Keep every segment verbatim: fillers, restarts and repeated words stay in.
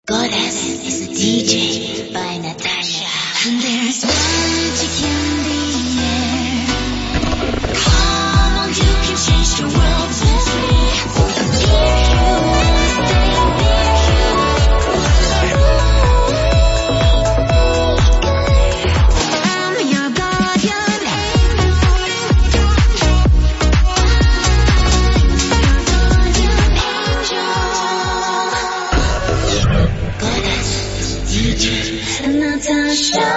Goddess is a D J by Natasha. And there's magic in the air. Come on, you can change the world with me. If you wanna stay I'm your guardian angel. Goddess D J Natasha.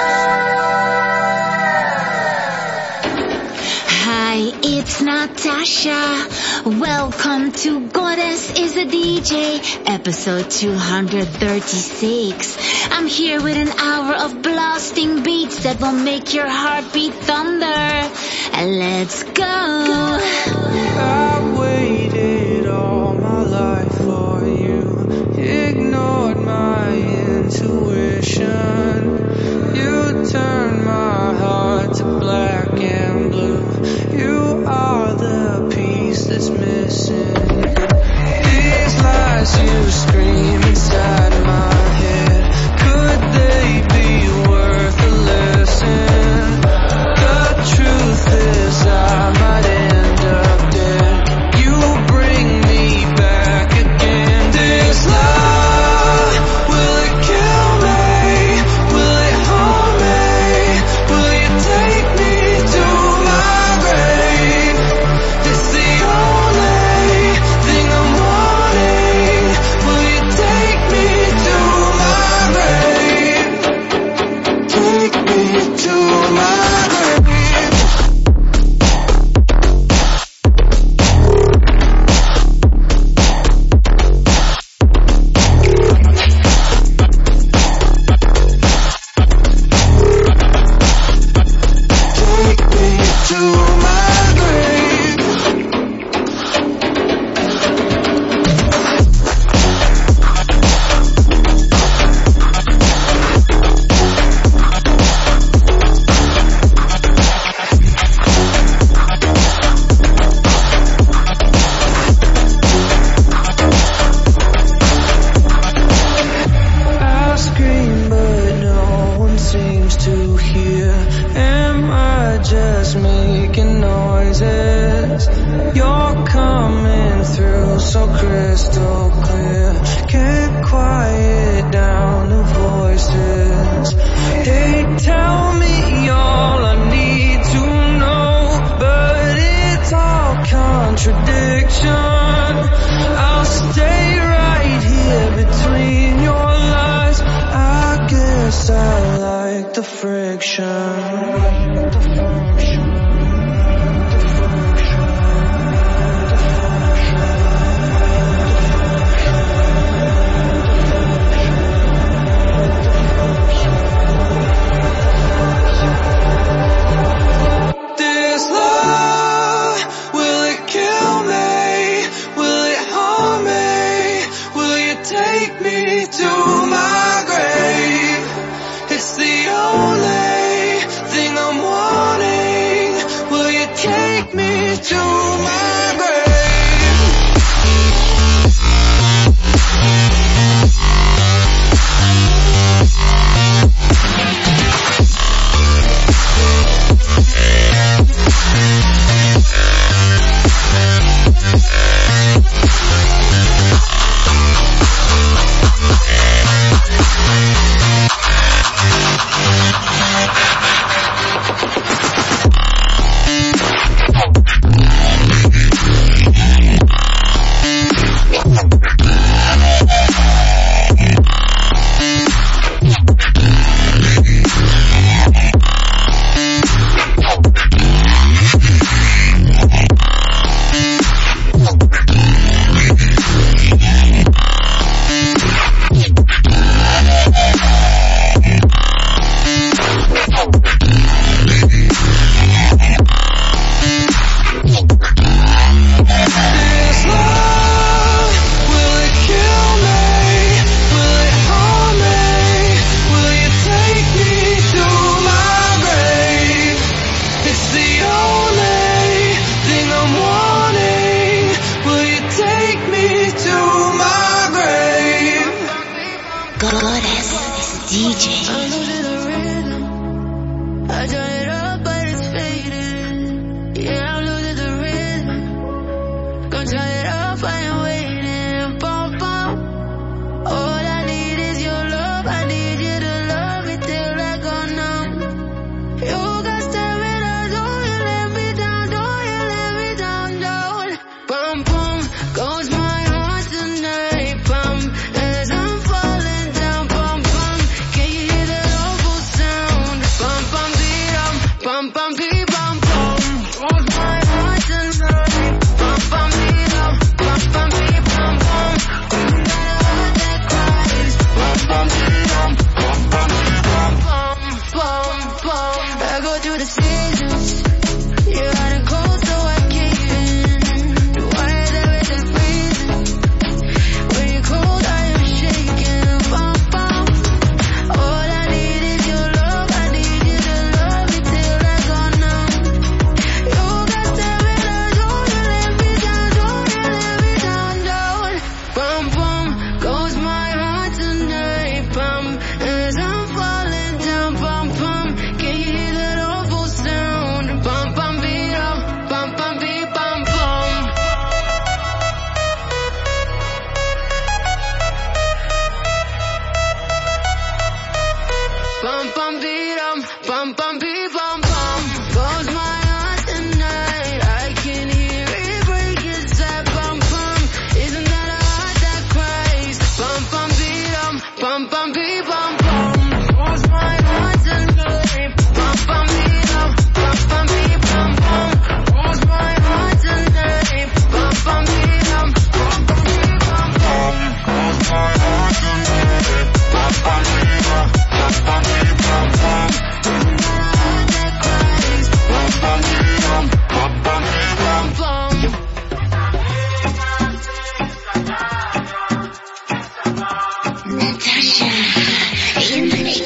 Hi, it's Natasha. Welcome to Goddess is a D J, episode two hundred thirty-six. I'm here with an hour of blasting beats that will make your heartbeat thunder. Let's go. I waited all my life for you, ignored my intuition. You turned my heart to black and blue. You are the piece that's missing. These lies you scream inside my head, could they be worth a lesson? The truth is I might end up dead. You bring me back again. This love, will it kill me? Will it harm me? Will you take me to my grave? It's the only thing I'm wanting. Will you take me to my grave? Take me to my grave. Take me to my grave. I scream but no one seems to hear. Am I just making noises? You're coming through so crystal clear. Can't quiet down the voices. They tell me all I need to know, but it's all contradiction. I'll stay right here between your lies. I guess I like the friction. This love, will it kill me? Will it harm me? Will you take me to my grave? It's the only thing I'm wanting. Goddess is D J. I'm losing the rhythm. I turn it up, but it's fading. Yeah, I'm losing the rhythm. Gonna turn it up, I am waiting. Bum, bum. All I need is your love. I need you to love me till I go numb. You got stamina, don't you let me down, don't you let me down, down. Bum, bum, goes my heart tonight. Bum, as I'm falling down. Bum, bum, can you hear that awful sound? Bum, bum, beat 'em. Bum, bum, beat, bum, bum. Goes my heart tonight. Bum, bum, beat 'em. Bum, bum, beat, bum, bum. Isn't that a heart that cries? Bum, bum, beat 'em. Bum, bum, beat, bum, bum, bum, bum. I go through the seasons. You're hot and cold, so I cave in. Why is everything freezing? When you're cold, I am shaking. Bum, bum. All I need is your love. I need you to love me till I go numb. You got stamina, don't you let me down, don't you let me down, down. Bum, bum, goes my heart tonight. Bum, as I'm falling down. Bum, bum, can you hear that awful sound? Bum, bum, beat 'em. Bum, bum, beat, bum, bum. Bum, bum, beat 'em. Bum, bum, beat, bum, bum. Goes my heart tonight. I can hear it break inside. Bum, bum. Isn't that a heart that cries? Bum, bum, beat 'em. Bum, bum, beat, bum, bum. Goes my heart tonight. Bum, bum, beat 'em. Bum, bum, beat, bum, bum. Goes my heart tonight. Bum, bum, beat 'em. Bum, bum, beat, bum, bum. Goes my heart tonight. Bum, bum, beat 'em. Bum, bum, beat, bum, bum. Isn't that a heart that cries? Bum, bum, beat 'em. Bum, bum, beat, bum, bum. Natasha in the mix.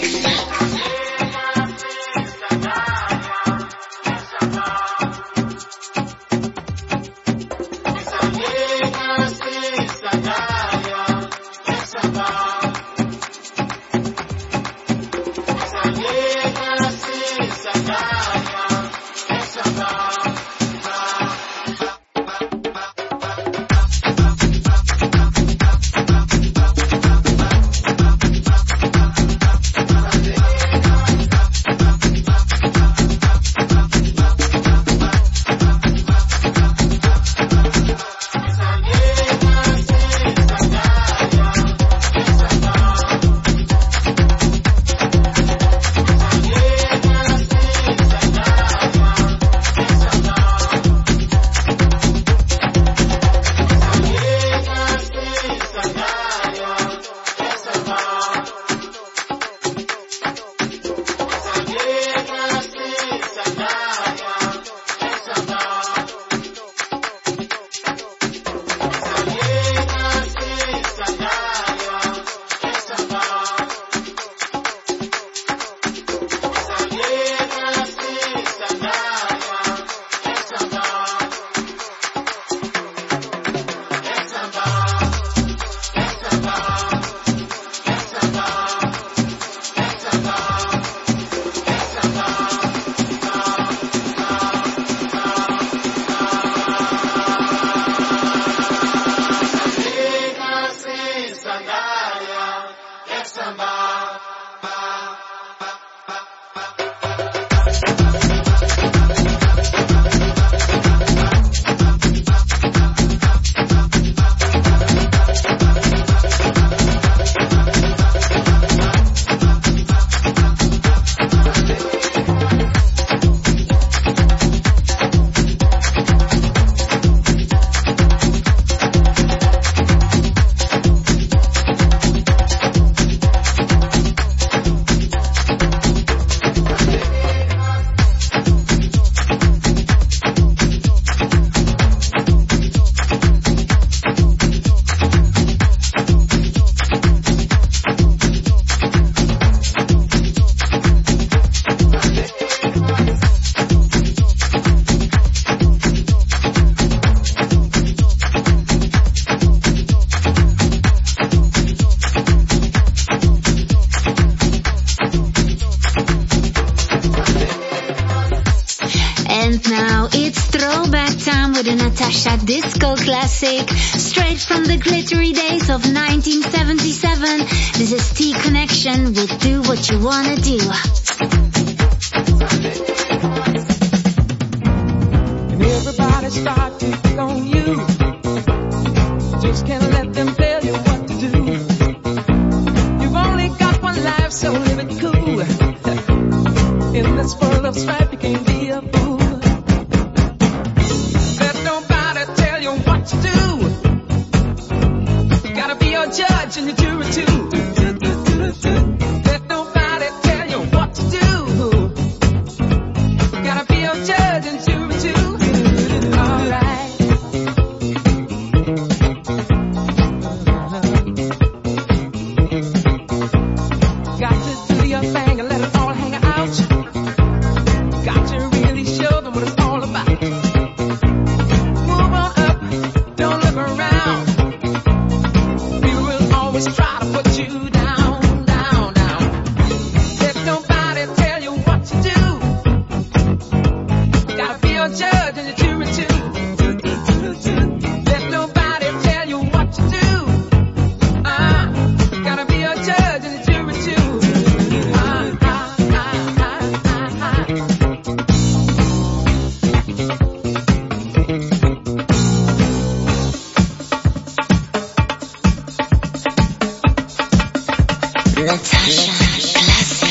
the Natasha Disco Classic, straight from the glittery days of nineteen seventy-seven. This is T-Connection with Do What You Wanna Do. And everybody start to pick on you. Just can't let them tell you what to do. You've only got one life, so live it cool. In this world of strife, you can't be a fool. Let nobody tell you what to do. You gotta be your judge and your jury too. Let nobody tell you what to do. You gotta be your judge and jury too. Alright. Got to do your thing and let it all hang out. Got to really show them what it's all about. Move on up, don't look around. People will always try to put you down, down, down. Let nobody tell you what to do. Gotta be your judge and your jury too. Let nobody tell you what to do. Uh, gotta be your judge and your jury too. Uh, uh, uh, uh, uh, uh. Natasha Classic.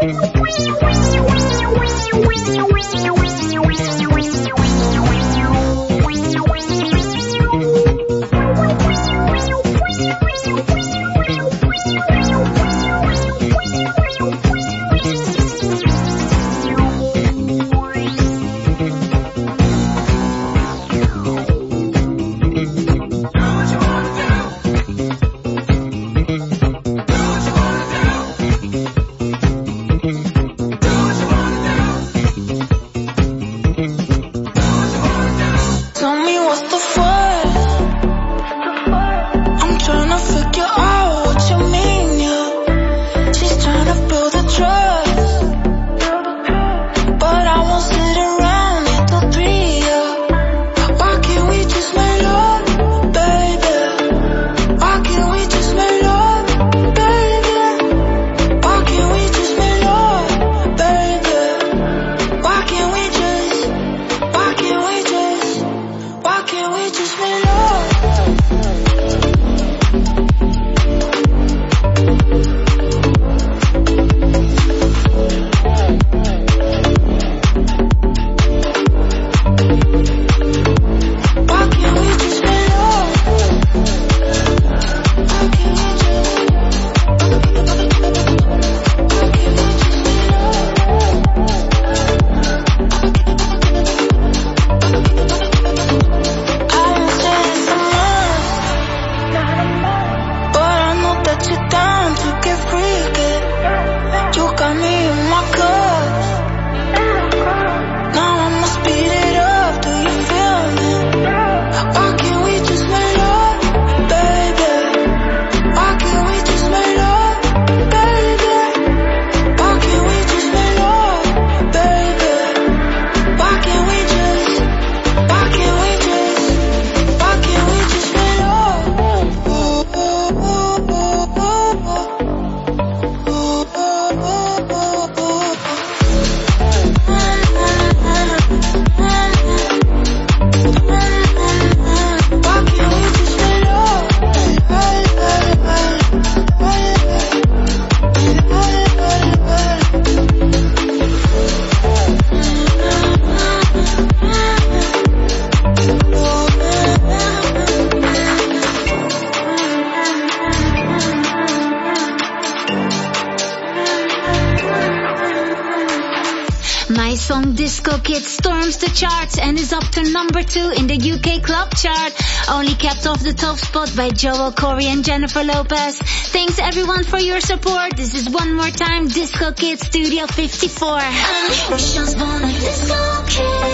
My song Disco Kid storms the charts and is up to number two in the U K club chart. Only kept off the top spot by Joel Corey and Jennifer Lopez. Thanks everyone for your support. This is one more time Disco Kid Studio fifty-four. I'm just born a disco kid.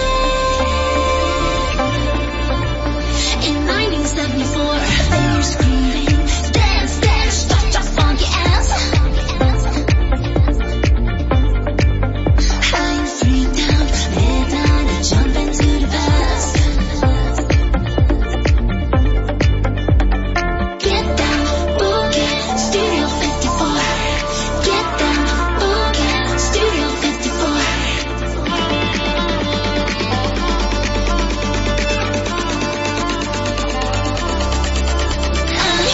In nineteen seventy-four, they were screaming, dance, dance, stop your funky ass. I'm freaked out, head down and jump into the past. Get down, boogie, Studio fifty-four. Get down, boogie, Studio fifty-four. I'm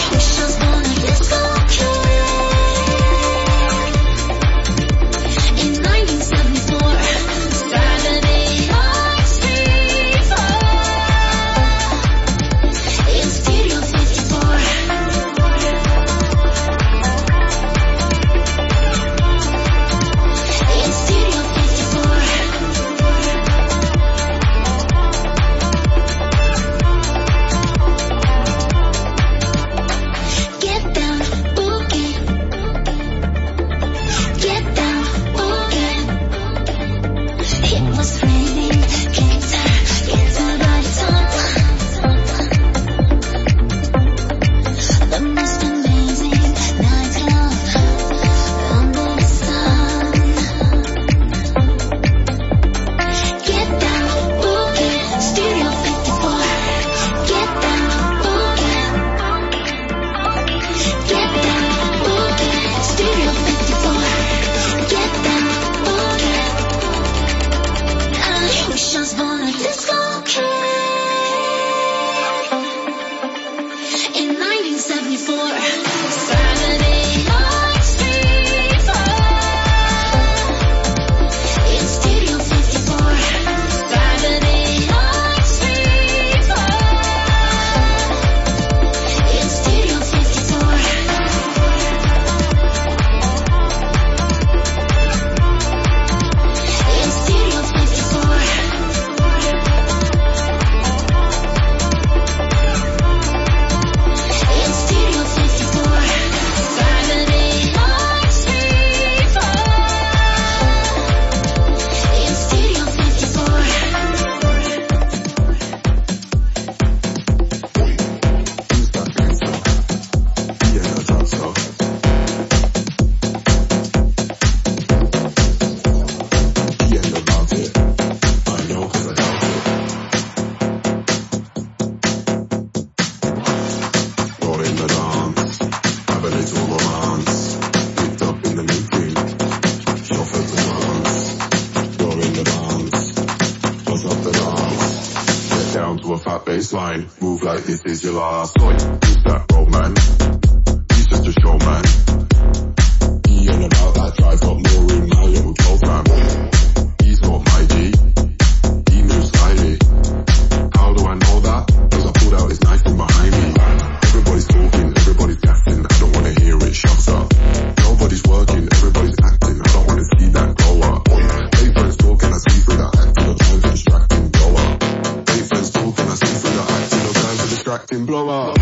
fat baseline. Move like this is your last. Oi, who's that road man? He's just a showman. He ain't about that drive, got more in my little program. He's not my G, he moves slightly. How do I know that? Cause I pulled out his knife from behind me. Everybody's talking, everybody's gassing, I don't wanna hear it, shut up. Nobody's working, everybody's acting, I don't wanna see that grow up. Hey friends talking, I see through that acting, no time for distracting, blow up. Hey friends talking, I see through that acting, no time for distracting, blow up.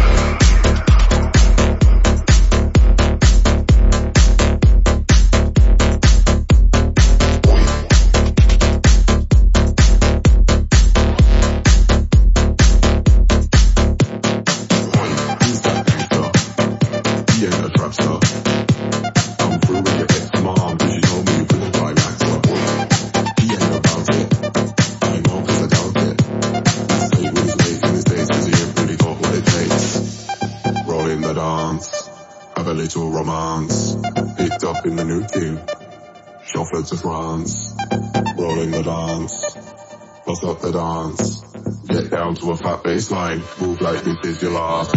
Little romance, picked up in the new team, chauffeured to France, rolling the dance, bust up the dance, get down to a fat baseline, move like this is your last.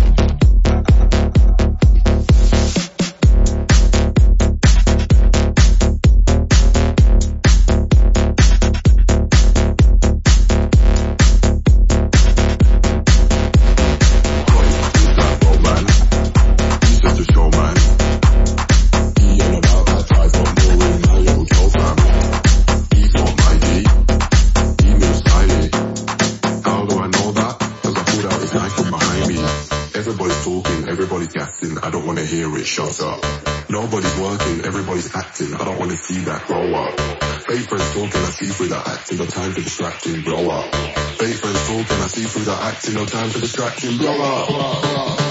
Shut up. Nobody's working, everybody's acting, I don't wanna see that grow up. Fake friends talking, I see through that acting, no time for distracting, blow up. Fake friends talking, I see through that acting, no time for distracting, blow up. Blow up, blow up.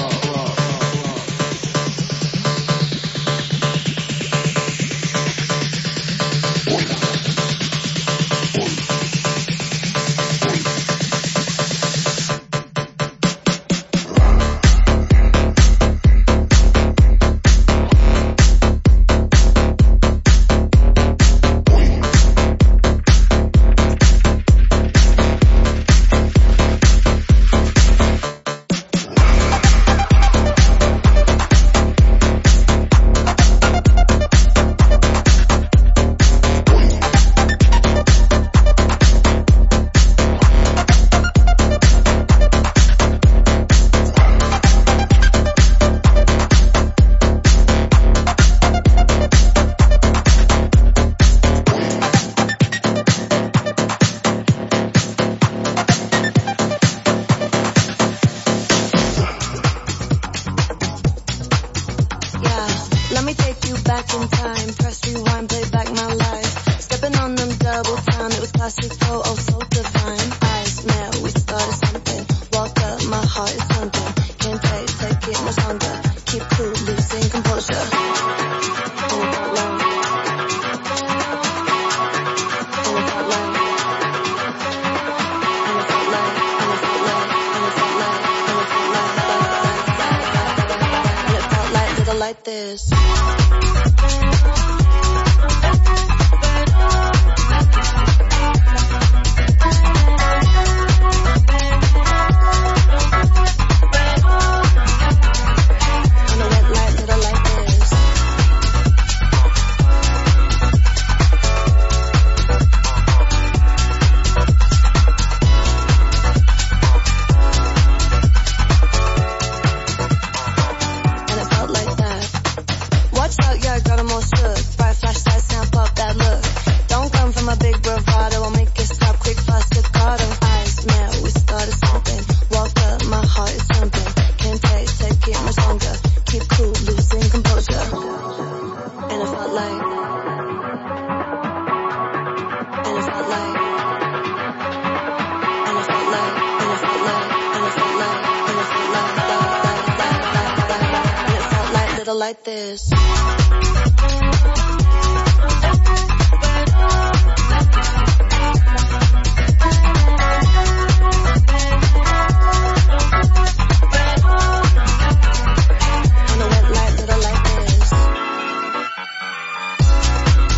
Like this.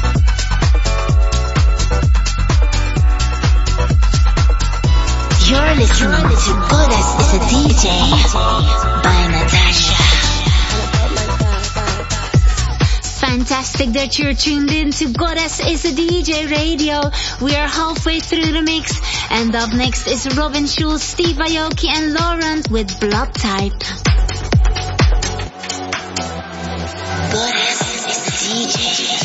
You're listening to Goddess is a D J by Natasha. Fantastic that you're tuned in to Goddess is a D J Radio. We are halfway through the mix, and up next is Robin Schulz, Steve Aoki and Laurent with Blood Type. Goddess is a D J.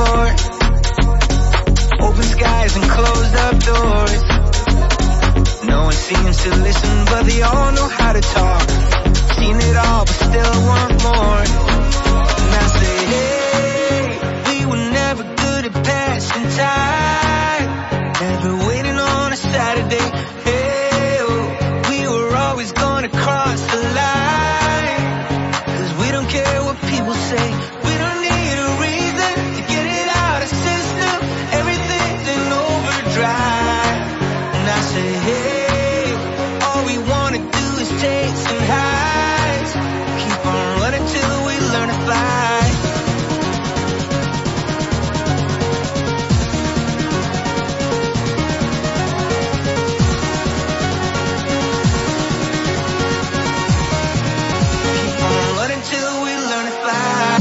for. Open skies and closed up doors. No one seems to listen, but they all know how to talk. Seen it all, but still want more. And I say, hey, we were never good at passing time. Never waiting on a Saturday. Hey, oh, we were always gonna cross the line. Cause we don't care what people say. We don't need a reason to get it out of system. Everything's in overdrive. And I say, hey, all we wanna do is take some highs. Keep on running till we learn to fly. Keep on running till we learn to fly.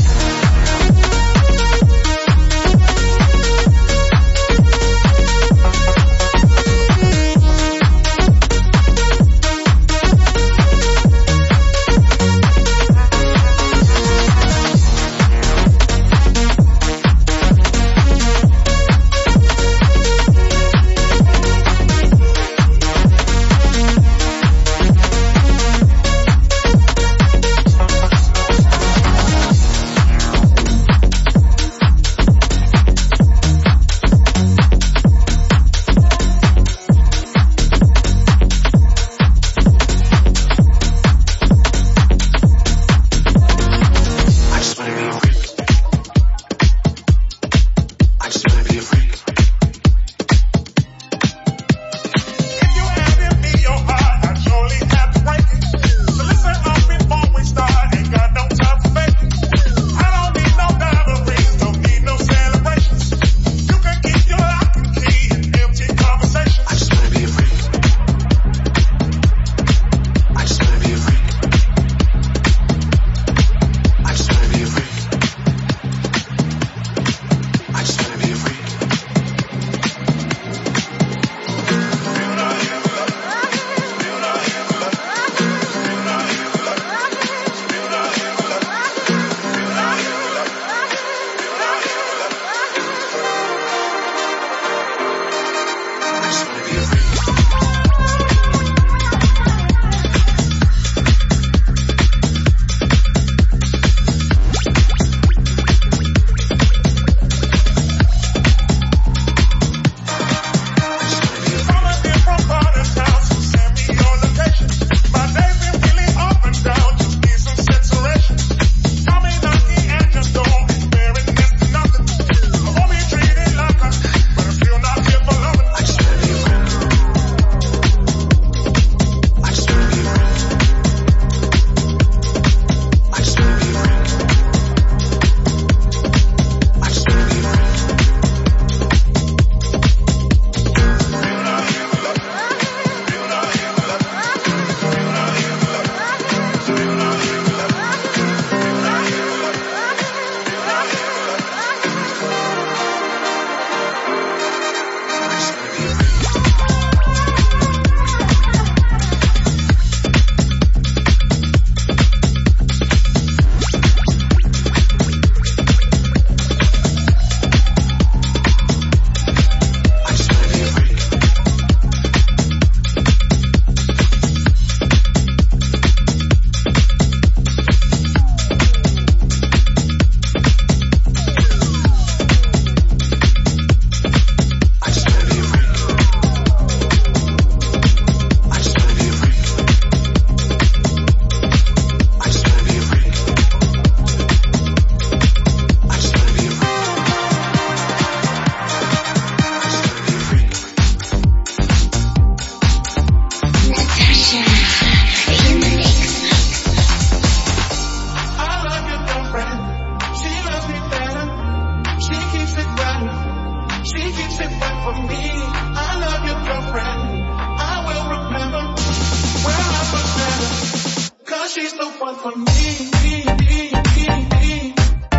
one for me, me, me, me, me.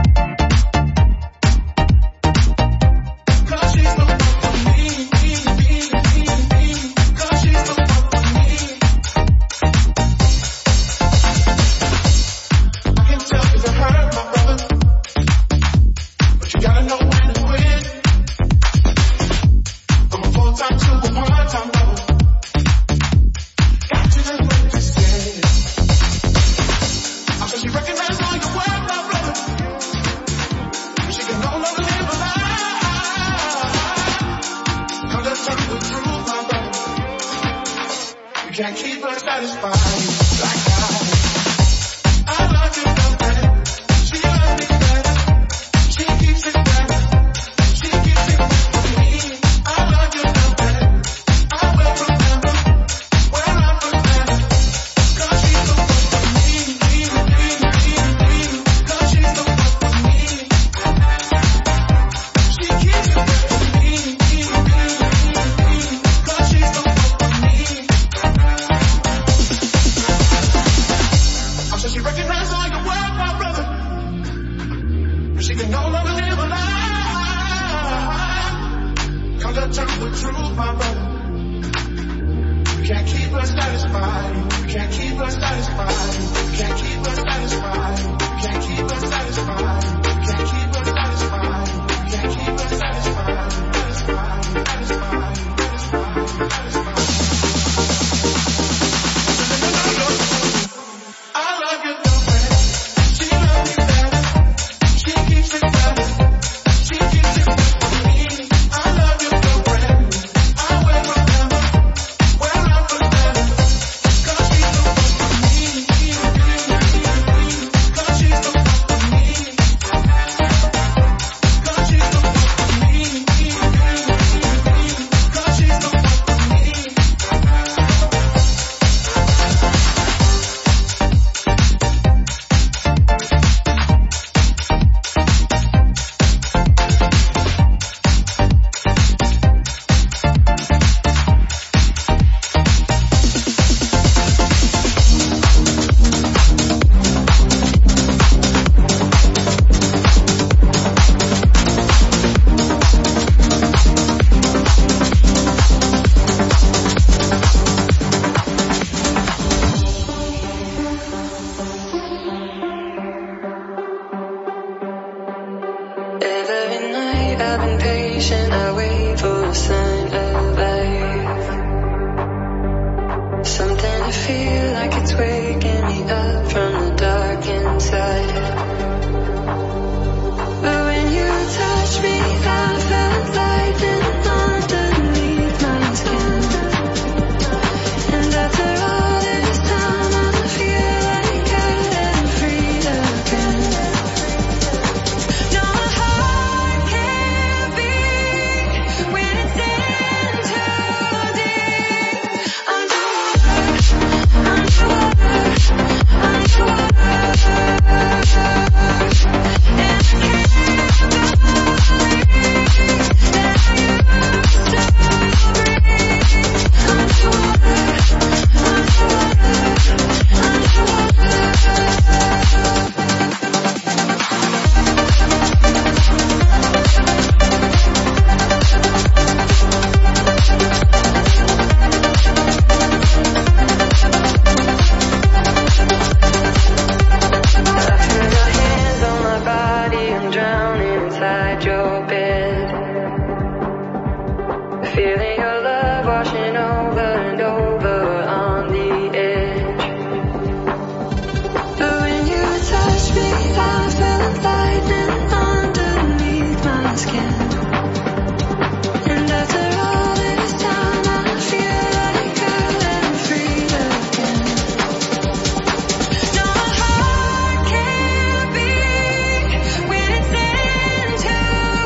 Cause she's the one for me, me, me, me, me. Cause she's the one for me. I can tell 'cause I heard my brother, but you gotta know when. When it's into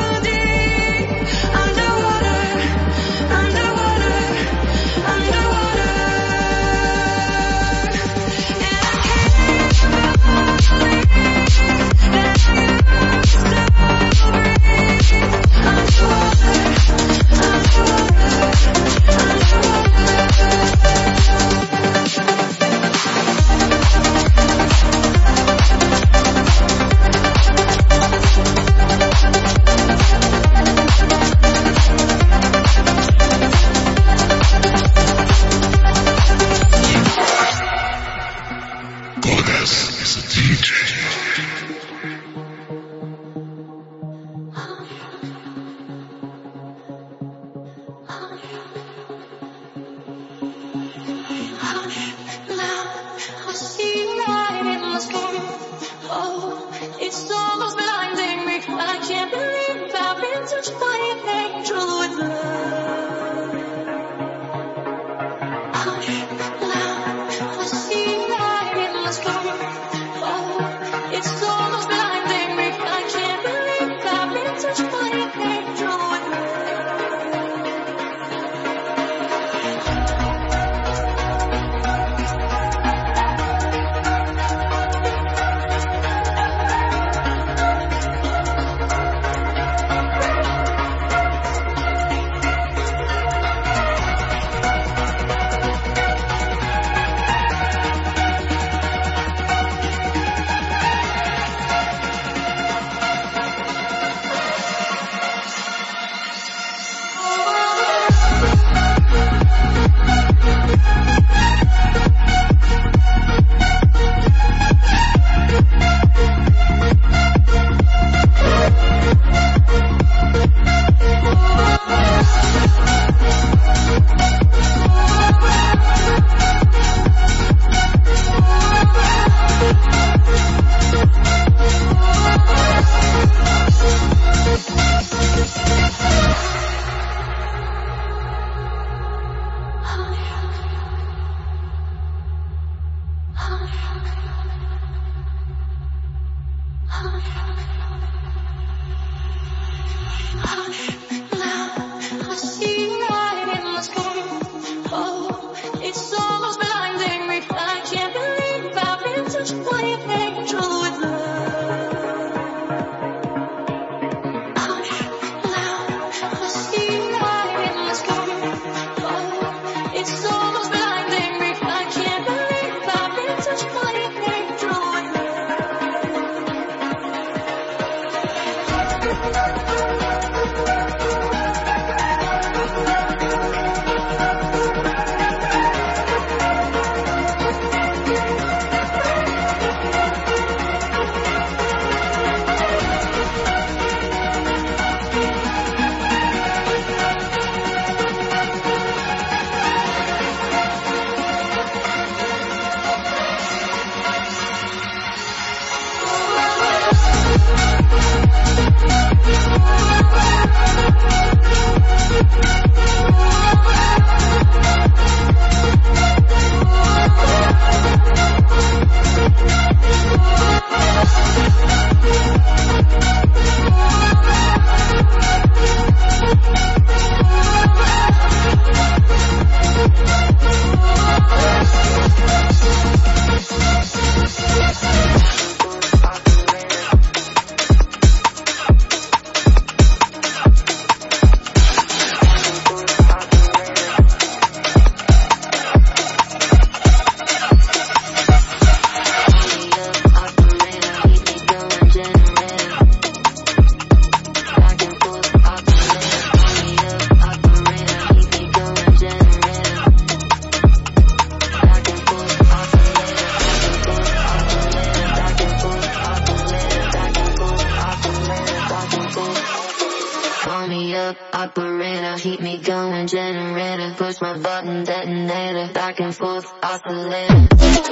Operator, keep me going, generator, push my button, detonator, back and forth, oscillator.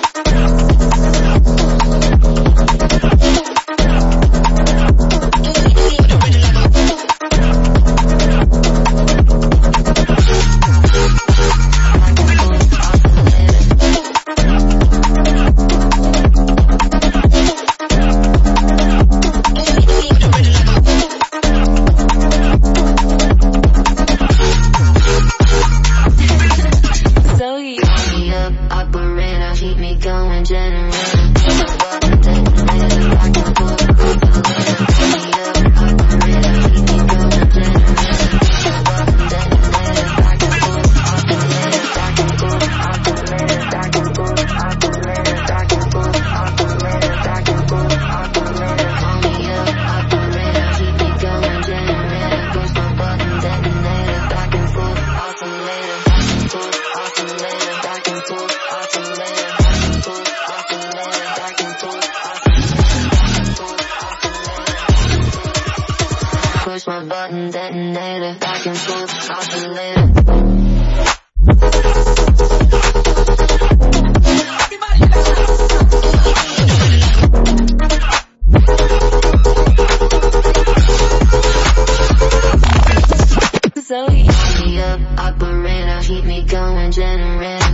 Push my button, detonator, back and forth, oscillator. Zoe, turn me up, operator, keep me going, generator.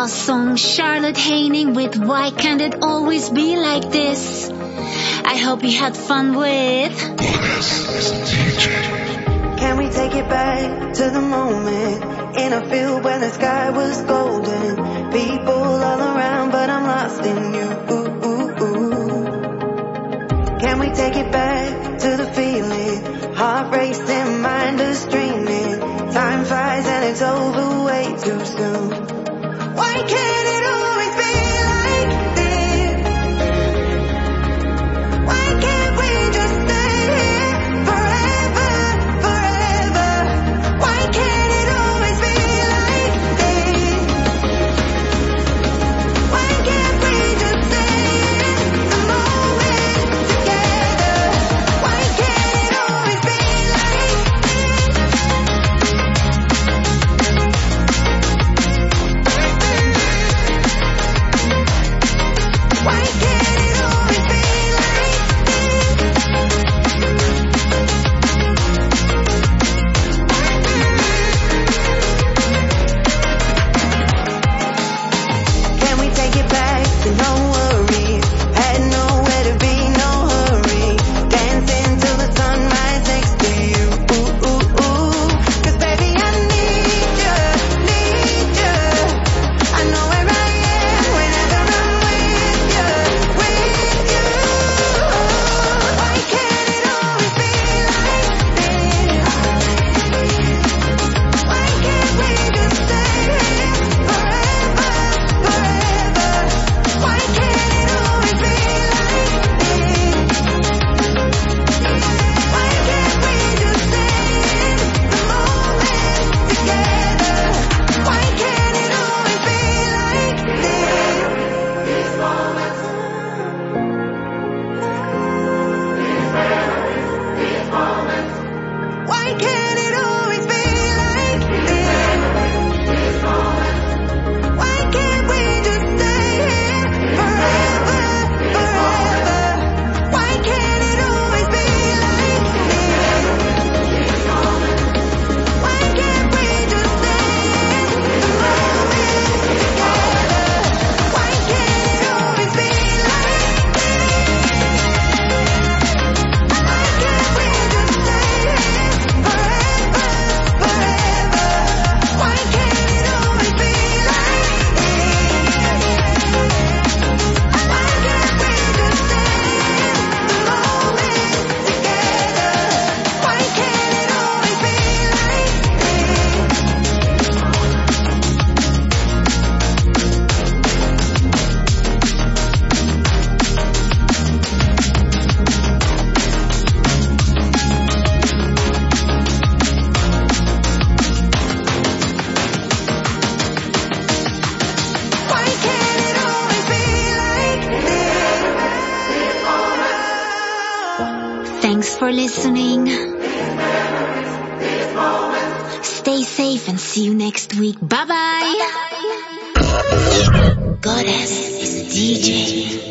last song, Charlotte Haining with Why Can't It Always Be Like This? I hope you had fun with Goddess is a D J. Can we take it back to the moment in a field when the sky was golden? People all around, but I'm lost in you. Ooh, ooh, ooh. Can we take it back to the feeling? Heart racing, mind is dreaming. Time flies and it's over way too soon. Why can't it always be like this? Why can't we just stay here forever, forever? Why can't it always be like this? Why can't we just stay in the moment together? Why can't it always be like Why can't it always be like Can we take it back to no worry? Had nowhere to be, no hurry. Dancing till the sunrise next to you. Ooh, ooh, ooh. 'Cause baby, I need you, need you. I know where I am whenever I'm with you, with you. Why can't it always be like this? Why can't we just stay here forever, forever? Why can't it always be like this? Why can't we just stay in the moment together? Why can't it always be like this? These moments, these moments. Why can't it always be like this? These moments. Why can't we just stay here forever, forever? Why can't it always be like this? These moments. Why can't we just stay in the moment together? Why can't it always be like this? Why can't we just stay here forever, forever? Why can't it always be like this? Why can't we just stay in the moment together? Why can't it always be like Why can't it always be like this? Thanks for listening. Stay safe and see you next week. Bye bye. Goddess is a D J.